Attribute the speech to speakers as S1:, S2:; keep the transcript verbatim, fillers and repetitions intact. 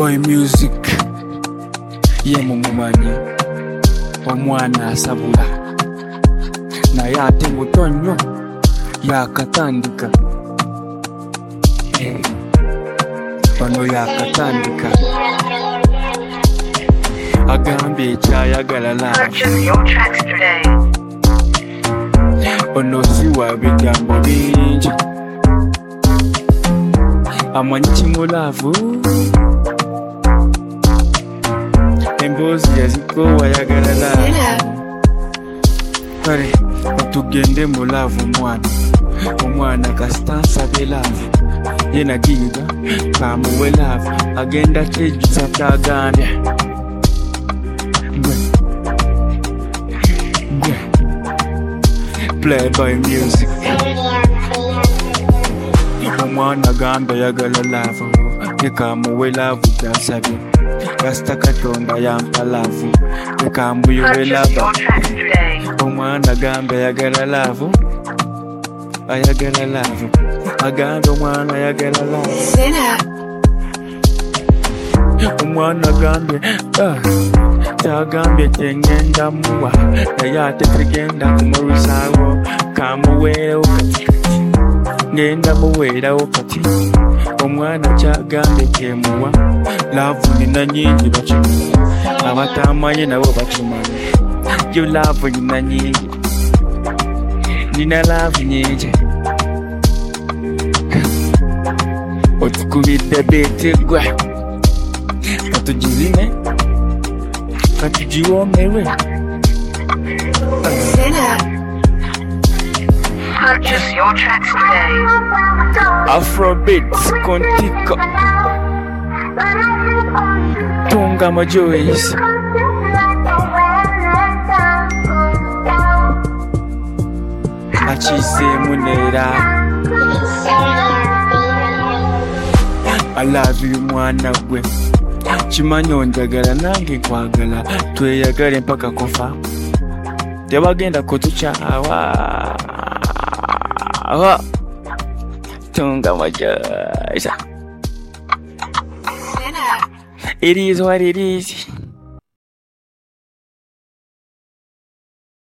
S1: Boy music ye mumumanyi omwana asabula naye ate muto nnyo yakatandika eh, ono yakatandika agambye ekyayagala laavu ono si wa bigambo bingi amanyi kimulaavu emboozi yazikowa yagala laavu kale otugende mu laavu omwana omwana kasita nsabe laavu ye nagiyiga kamuwe laavu agenda kyejjusa kyagambye gwe gwe play by music omwana gamba yagala laavu yekamuwe laavu gasabye kasita katonda yampa laavu yekambuyiwe lava omwana gamba yagala laavu ayagala laavu agamba omwana ayagala laavu omwana gambye kyagambye kyengenda muwa naye ate tegenda kumulwisaawo kamuweerewo kati ngenda muweerawo kati omwana kyagambye kyemuwa laavu nina nyingi bakimanyi abatamanyi nabo bakimanyi yo laavu nina nyingi nina laavu nyingi otukubidde beeti gwe katugizime katugiwomerwe
S2: Purchase your tracks today.
S1: Afrobeats Kontiko Tunga Majoyce Achise Munera I love you mwana gwe chimanyo njagala nange kwagala tweyagale mpaka kofa tebagenda kutuchawa awa Tunga Majoyce. It is what it is.